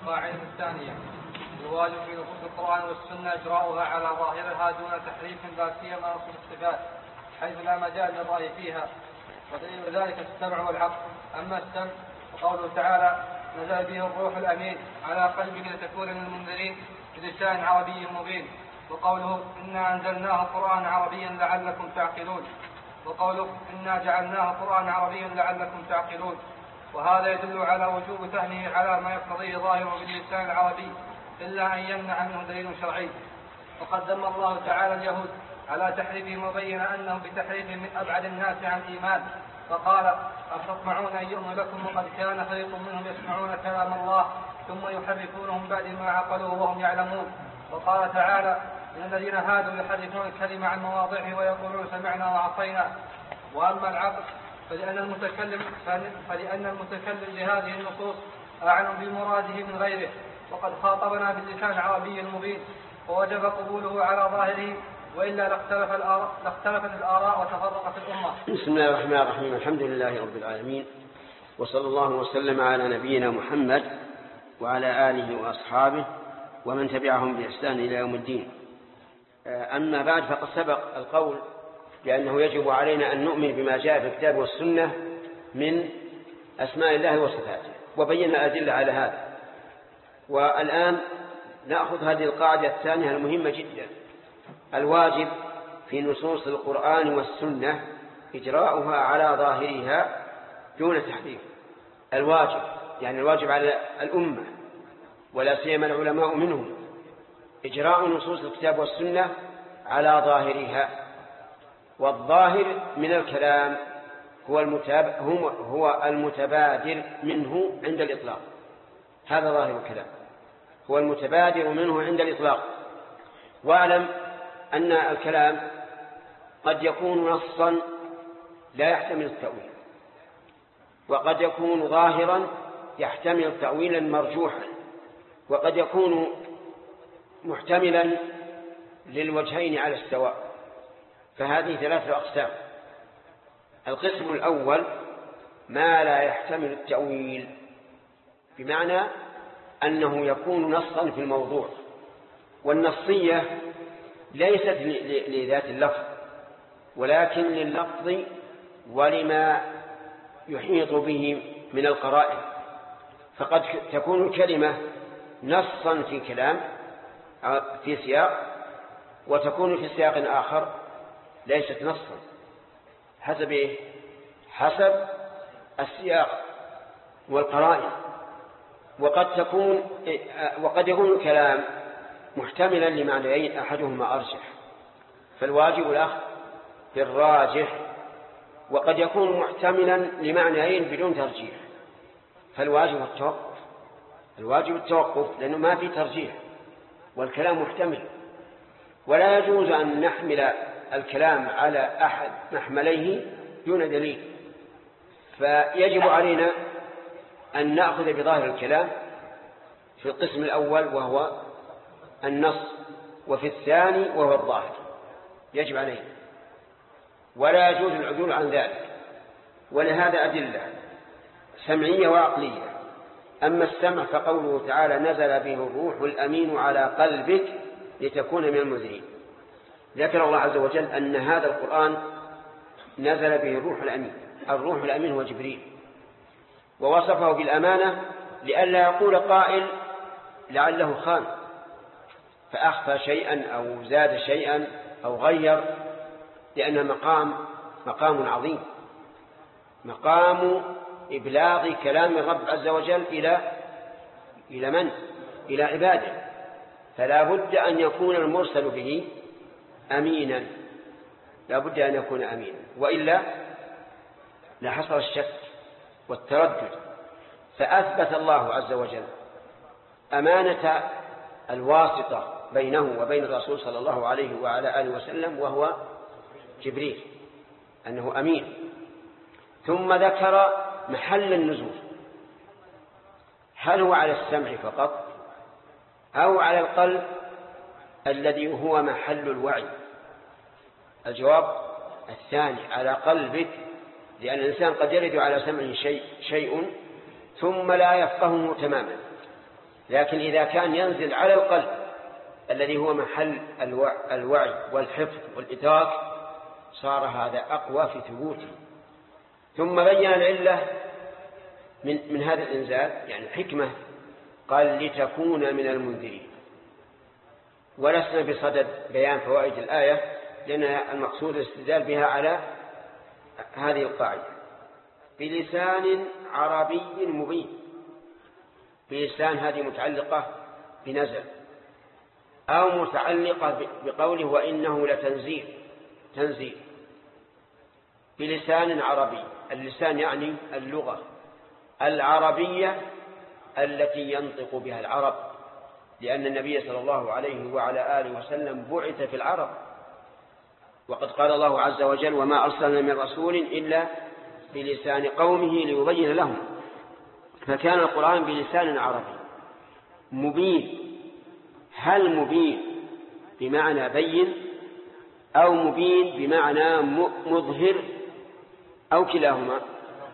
القاعدة الثانية: الواجب في نصوص القرآن والسنة إجراؤها على ظاهرها دون تحريف، لا سيما نصوص الصفات حيث لا مجال للرأي فيها، ودليل ذلك السمع والعقل. أما السمع فقوله تعالى: نزل به الروح الأمين على قلبك لتكون من المنذرين بلسان عربي مبين، وقوله: إنا أنزلناه قرآنا عربيا لعلكم تعقلون، وقوله: إنا جعلناه قرآنا عربيا لعلكم تعقلون. وهذا يدل على وجوب فهمه على ما يقتضيه ظاهره باللسان العربي، إلا أن يمنع منه دليل شرعي. وقد ذم الله تعالى اليهود على تحريفهم وبين أنهم بتحريفهم من أبعد الناس عن الإيمان، فقال: أفتطمعون أن يؤمنوا لكم وقد كان فريق منهم يسمعون كلام الله ثم يحرفونه بعد ما عقلوه وهم يعلمون. وقال تعالى: من الذين هادوا يحرفون الكلمة عن مواضعه ويقولون سمعنا وعصينا. وأما العقل فلأن المتكلم لهذه النصوص أعلم بمراده من غيره، وقد خاطبنا باللسان العربي المبين، ووجب قبوله على ظاهره، وإلا لاختلفت الآراء وتفرقت الأمة. بسم الله الرحمن الرحيم. الحمد لله رب العالمين، وصلى الله وسلم على نبينا محمد وعلى آله وأصحابه ومن تبعهم بإحسان إلى يوم الدين. أما بعد، فقد سبق القول بأنه يجب علينا أن نؤمن بما جاء في الكتاب والسنة من أسماء الله وصفاته، وبينا أدلة على هذا. والآن نأخذ هذه القاعدة الثانية المهمة جدا: الواجب في نصوص القرآن والسنة إجراؤها على ظاهرها دون تحريف. الواجب يعني الواجب على الأمة ولا سيما العلماء منهم إجراء نصوص الكتاب والسنة على ظاهرها. والظاهر من الكلام هو المتبادر منه عند الإطلاق. هذا ظاهر الكلام، هو المتبادر منه عند الإطلاق. واعلم أن الكلام قد يكون نصا لا يحتمل التأويل، وقد يكون ظاهرا يحتمل تأويلا مرجوحا، وقد يكون محتملا للوجهين على السواء. فهذه ثلاثة أقسام. القسم الأول ما لا يحتمل التأويل، بمعنى أنه يكون نصا في الموضوع، والنصية ليست لذات اللفظ ولكن لللفظ ولما يحيط به من القرائن. فقد تكون الكلمة نصا في كلام في سياق، وتكون في سياق آخر ليست نصا. حسب السياق والقرائن. وقد يكون الكلام محتملا لمعنيين أحدهما أرجح، فالواجب الأخذ بالراجح. وقد يكون محتملا لمعنيين بدون ترجيح، فالواجب التوقف. الواجب التوقف لأنه ما في ترجيح والكلام محتمل، ولا يجوز أن نحمل الكلام على أحد محمليه دون دليل. فيجب علينا أن نأخذ بظاهر الكلام في القسم الأول وهو النص، وفي الثاني وهو الظاهر يجب علينا، ولا يجوز العدول عن ذلك. ولهذا أدلة سمعية وعقلية. أما السمع فقوله تعالى: نزل به الروح الأمين على قلبك لتكون من المنذرين. ذكر الله عز وجل أن هذا القرآن نزل به الروح الأمين. الروح الأمين هو جبريل، ووصفه بالأمانة لئلا يقول قائل لعله خان فأخفى شيئا أو زاد شيئا أو غير، لأن مقام عظيم، مقام إبلاغ كلام الرب عز وجل إلى من؟ إلى عباده. فلا بد أن يكون المرسل به أمينا، لا بد أن يكون أمينا، وإلا لحصل الشك والتردد. فأثبت الله عز وجل أمانة الواسطة بينه وبين الرسول صلى الله عليه وعلى آله وسلم، وهو جبريل، أنه أمين. ثم ذكر محل النزول، هل هو على السمع فقط أو على القلب الذي هو محل الوعي؟ الجواب الثاني، على قلبك، لأن الإنسان قد يرد على سمعه شيء ثم لا يفقهه تماما، لكن إذا كان ينزل على القلب الذي هو محل الوعي والحفظ والإدراك صار هذا أقوى في ثبوته. ثم بين العلة من هذا الإنزال، يعني الحكمة، قال لتكون من المنذرين. ولسنا بصدد بيان فوائد الآية، لأن المقصود الاستدلال بها على هذه القاعدة: بلسان عربي مبين. بلسان هذه متعلقة بنزل، أو متعلقة بقوله وإنه تنزيل بلسان عربي. اللسان يعني اللغة العربية التي ينطق بها العرب، لأن النبي صلى الله عليه وعلى آله وسلم بعث في العرب، وقد قال الله عز وجل: وما أرسلنا من رسول إلا بلسان قومه ليبين لهم. فكان القرآن بلسان عربي مبين. هل مبين بمعنى بين، أو مبين بمعنى مظهر، أو كلاهما؟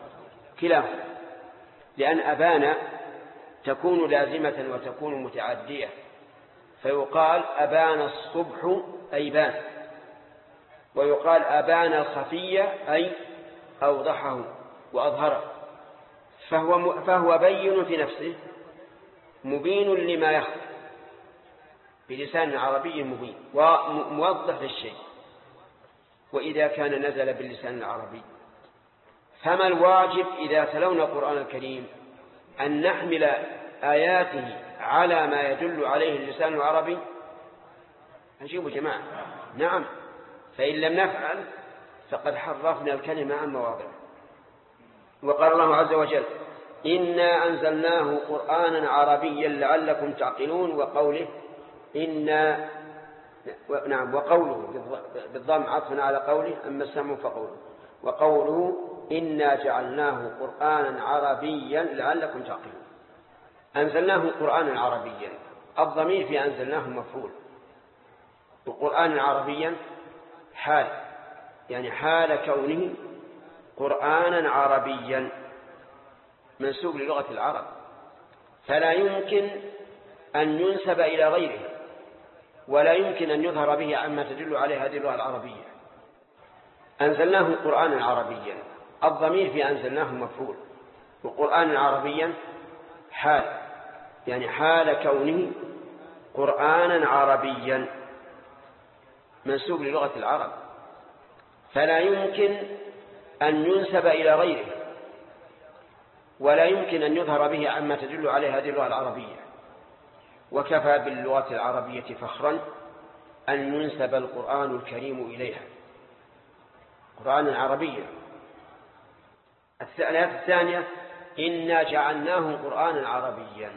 لأن أبان تكون لازمة وتكون متعدية، فيقال أبان الصبح أي بان، ويقال أبان الخفية أي أوضحه وأظهره. فهو بين في نفسه، مبين لما يخفى، بلسان عربي مبين وموضح للشيء. وإذا كان نزل باللسان العربي، فما الواجب إذا تلونا القرآن الكريم؟ أن نحمل آياته على ما يدل عليه اللسان العربي. نجيب جماعة نعم. فإن لم نفعل فقد حرفنا الكلمة عن مواضعه. وقال الله عز وجل: إنا أنزلناه قرآنا عربيا لعلكم تعقلون. وقوله إنا وقوله بالضم عطفا على قوله أما السمع فقوله، وقوله إنا جعلناه قرآنا عربيا لعلكم تعقلون. أنزلناه قرآنا عربيا، الضمير في أنزلناه مفعول، وقرآنا عربيا حال، يعني حال كونه قرآنا عربيا منسوب للغة العرب، فلا يمكن أن ينسب إلى غيره، ولا يمكن أن يظهر به عما تدل عليه هذه اللغة العربية. أنزلناه قرآنا عربيا، الضمير في أنزلناه مفعول، وقرآنا عربيا حال، يعني حال كونه قرآنا عربيا منسوب للغة العرب، فلا يمكن أن ينسب إلى غيره، ولا يمكن أن يظهر به عما تدل عليه هذه اللغة العربية. وكفى باللغة العربية فخرا أن ينسب القرآن الكريم إليها، قرآن عربيا. الآية الثانية: إنا جعلناه قرآنا عربيا.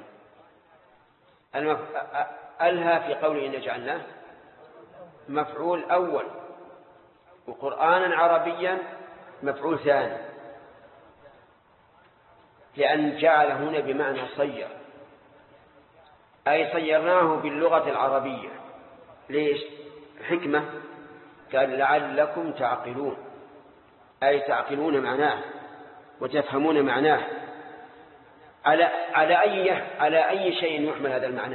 ألها في قوله إنا جعلناه مفعول أول، وقرآنا عربيا مفعول ثاني، لأن جعل هنا بمعنى صير، أي صيرناه باللغة العربية. ليش؟ حكمة، قال لعلكم تعقلون، أي تعقلون معناه وتفهمون معناه. على أي شيء يحمل هذا المعنى؟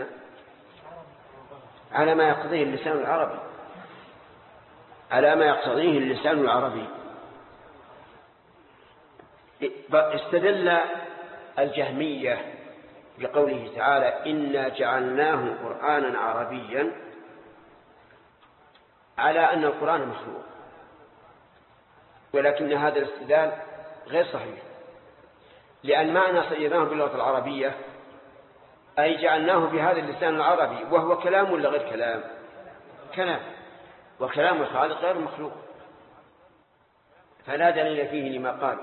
على ما يقتضيه اللسان العربي، على ما يقتضيه اللسان العربي. استدل الجهمية بقوله تعالى: إنا جعلناه قرآنا عربيا، على أن القرآن مخلوق، ولكن هذا الاستدلال غير صحيح، لأن معنى صيرناه باللغة العربية أي جعلناه بهذا اللسان العربي، وهو كلام ولا غير كلام؟ كلام، وكلام الخالق غير مخلوق، فلا دليل فيه لما قال.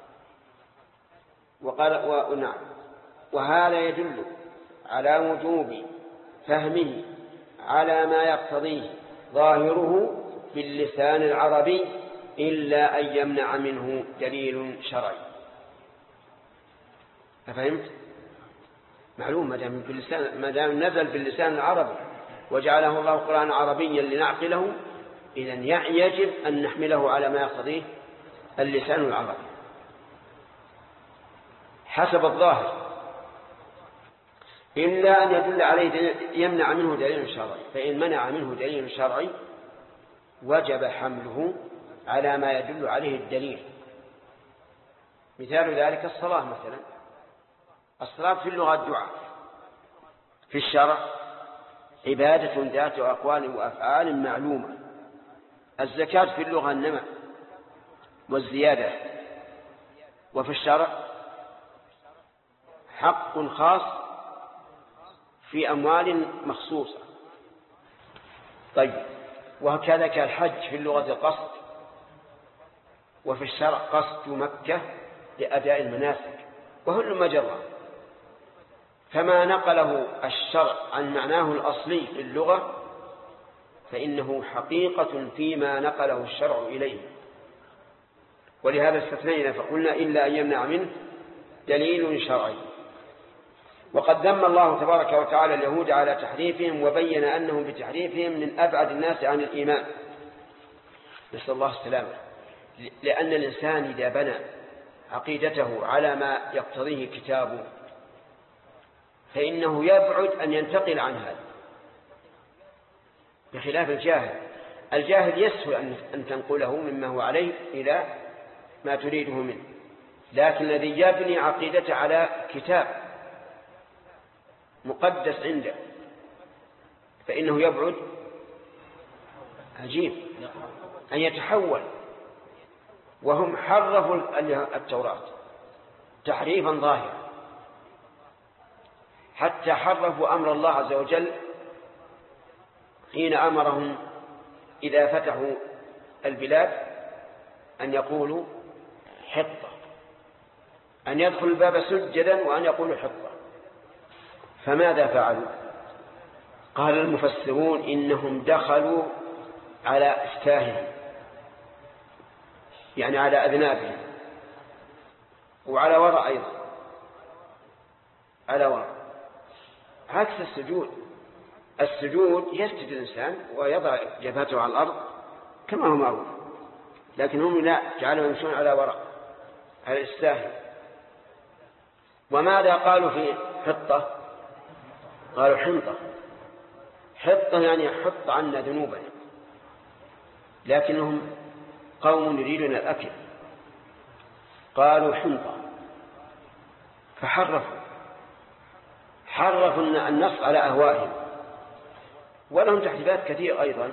نعم. وهذا يدل على وجوب فهمه على ما يقتضيه ظاهره باللسان العربي، إلا أن يمنع منه دليل شرعي. فهمت؟ معلوم، ما دام نزل باللسان العربي وجعله الله قرآنا عربيا لنعقله، إذن يجب أن نحمله على ما يقتضيه اللسان العربي حسب الظاهر. إلا أن يدل عليه يمنع منه دليل شرعي، فإن منع منه دليل شرعي وجب حمله على ما يدل عليه الدليل. مثال ذلك الصلاة مثلا. الصلاة في اللغة الدعاء، في الشرع عبادة ذات أقوال وأفعال معلومة. الزكاة في اللغة النماء والزيادة، وفي الشرع حق خاص في أموال مخصوصة. طيب، وكذلك الحج في اللغة القصد، وفي الشرع قصد مكة لأداء المناسك، وهل مجرى. فما نقله الشرع عن معناه الأصلي في اللغة فإنه حقيقة فيما نقله الشرع إليه. ولهذا استثنينا فقلنا إلا أن يمنع منه دليل شرعي. وقد ذم الله تبارك وتعالى اليهود على تحريفهم، وبين أنهم بتحريفهم من أبعد الناس عن الإيمان، نسأل الله السلامة. لأن الإنسان إذا بنى عقيدته على ما يقتضيه كتابه فإنه يبعد أن ينتقل عن هذا، بخلاف الجاهل. الجاهل يسهل أن تنقله مما هو عليه إلى ما تريده منه، لكن الذي يبني عقيدته على كتاب مقدس عنده فإنه يبعد عجيب أن يتحول. وهم حرفوا التوراة تحريفا ظاهرا، حتى حرفوا أمر الله عز وجل حين أمرهم إذا فتحوا البلاد أن يقولوا حطة، أن يدخل الباب سجدا وأن يقولوا حطة. فماذا فعلوا؟ قال المفسرون إنهم دخلوا على أفتاههم، يعني على أذنابهم، وعلى وراء أيضا، على وراء، عكس السجود. السجود يسجد الإنسان ويضع جبهته على الأرض كما هو معروف، لكن هم لا، جعلوا يمشون على وراء، على الإستاهل. وماذا قالوا في حطة؟ قالوا حنطة. حطة يعني حط عنا ذنوبنا، لكنهم قوم يريدون الأكل، قالوا حنطة، حرفوا النص على أهوائهم. ولهم تحريفات كثير أيضا.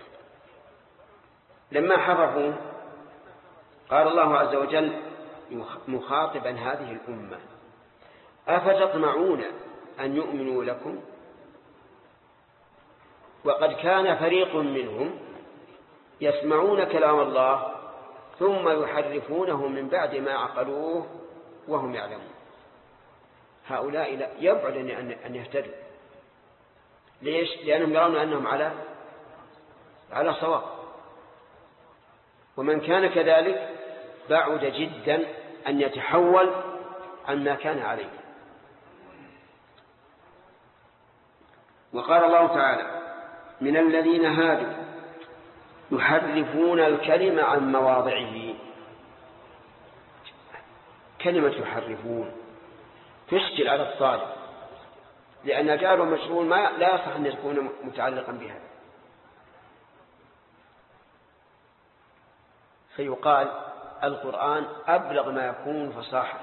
لما حرفوا قال الله عز وجل مخاطبا هذه الأمة: أفتطمعون أن يؤمنوا لكم وقد كان فريق منهم يسمعون كلام الله ثم يحرفونه من بعد ما عقلوه وهم يعلمون. هؤلاء يبعد أن يهتدوا. ليش؟ لأنهم يرون أنهم على صواب، ومن كان كذلك بعد جدا أن يتحول عما كان عليه. وقال الله تعالى: من الذين هادوا يحرفون الكلمة عن مواضعه. كلمة يحرفون تشكل على الطالب، لأن جار ومجرور لا يصح أن يكون متعلقا بها، فيقال القرآن أبلغ ما يكون فصاحة.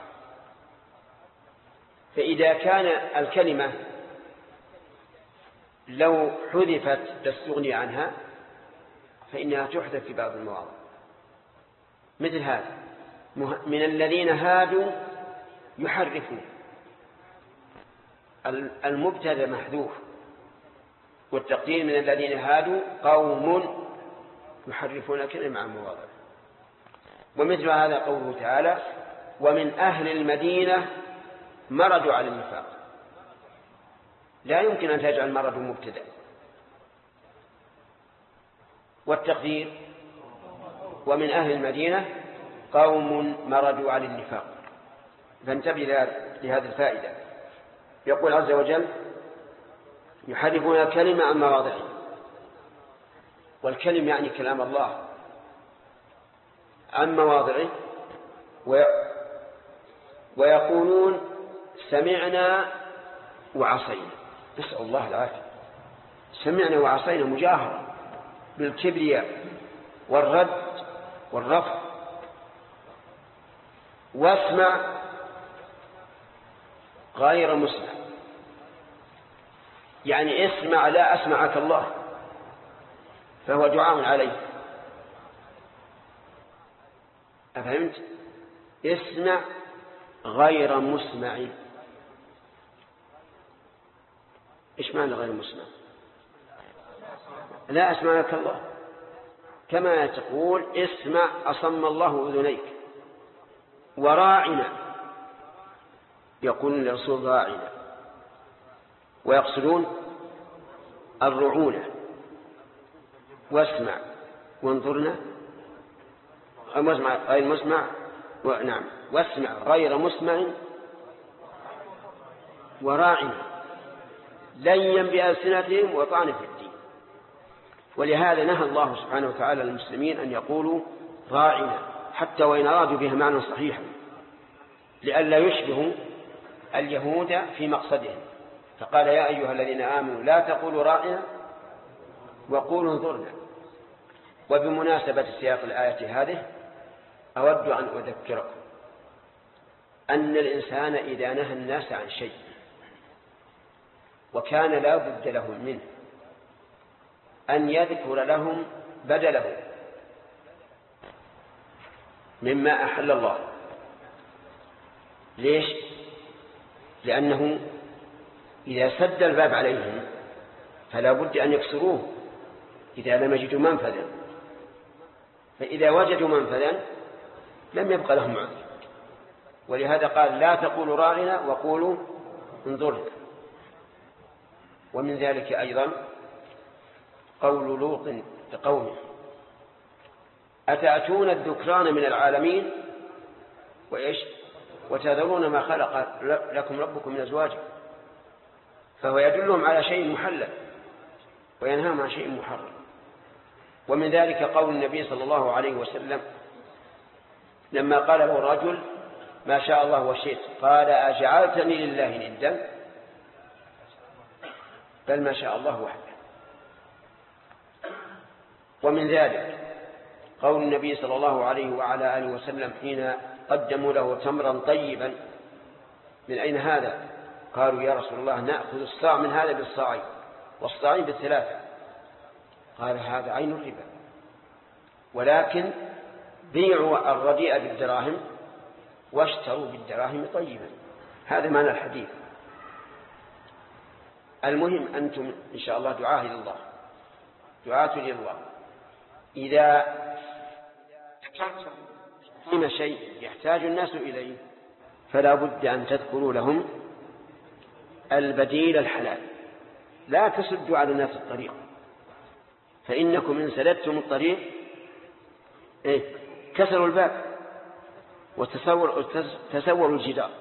فإذا كان الكلمة لو حذفت تستغني عنها فإنها تحذف في بعض المواضع، مثل هذا: من الذين هادوا يحرفون. المبتدأ محذوف، والتقدير من الذين هادوا قوم يحرفون الكلمة عن مواضعه. ومثل هذا قوله تعالى: ومن أهل المدينة مرضوا على النفاق. لا يمكن أن تجعل مرض مبتدأ. والتقدير: ومن أهل المدينة قوم مرضوا على النفاق. فانتبه لهذه الفائدة. يقول عز وجل: يحرفون الكلمة عن مواضعه. والكلم يعني كلام الله عن مواضعه، ويقولون سمعنا وعصينا، نسأل الله العافية. سمعنا وعصينا مجاهرة بالكبرياء والرد والرفض. واسمع غير مسمع، يعني اسمع لا أسمعك الله، فهو دعاء عليه. أفهمت؟ اسمع غير مسمع. إيش معنى غير مسمع؟ لا أسمعك الله، كما تقول اسمع أصم الله أذنيك. وراعنا، يقول الرسول راعنا، ويقصدون الرعونة. واسمع وانظرنا غير مسمع، نعم، واسمع غير مسمع وراعنا ليا بألسنتهم وطعن في الدين. ولهذا نهى الله سبحانه وتعالى للمسلمين أن يقولوا راعنا، حتى وإن أرادوا بها معنى صحيحا، لئلا يشبهوا اليهود في مقصدهم. فقال يا أيها الذين آمنوا لا تقولوا راعنا وقولوا انظرنا. وبمناسبة سياق الآية هذه أود أن أذكركم أن الإنسان إذا نهى الناس عن شيء وكان لا بد لهم منه أن يذكر لهم بدله مما أحل الله. ليش؟ لأنه إذا سد الباب عليهم فلا بد أن يكسروه إذا لم يجدوا منفذا، فإذا وجدوا منفذا لم يبقى لهم عذر. ولهذا قال لا تقولوا راعنا وقولوا انظرنا. ومن ذلك أيضا قول لوط لقومه أتأتون الذكران من العالمين وإيش وتذرون ما خلق لكم ربكم من أزواجكم. فهو يدلهم على شيء محلل وينهاهم عن شيء محرم. ومن ذلك قول النبي صلى الله عليه وسلم لما قال له الرجل ما شاء الله وشئت، قال أجعلتني لله ندا؟ بل ما شاء الله وحده. ومن ذلك قول النبي صلى الله عليه وعلى آله وسلم حين قدموا له تمرا طيبا من أين هذا؟ قالوا يا رسول الله نأخذ الصاع من هذا بالصاعين والصاعين بالثلاثة. قال هذا عين الربا، ولكن بيعوا الرديء بالدراهم واشتروا بالدراهم طيبا. هذا معنى الحديث. المهم أنتم إن شاء الله دعاة إلى الله، دعاة إلى الله. إذا ذكرتم شيء يحتاج الناس إليه فلا بد أن تذكروا لهم البديل الحلال، لا تسدوا على الناس الطريق، فإنكم إن سددتم الطريق كسروا الباب وتسوروا الجدار.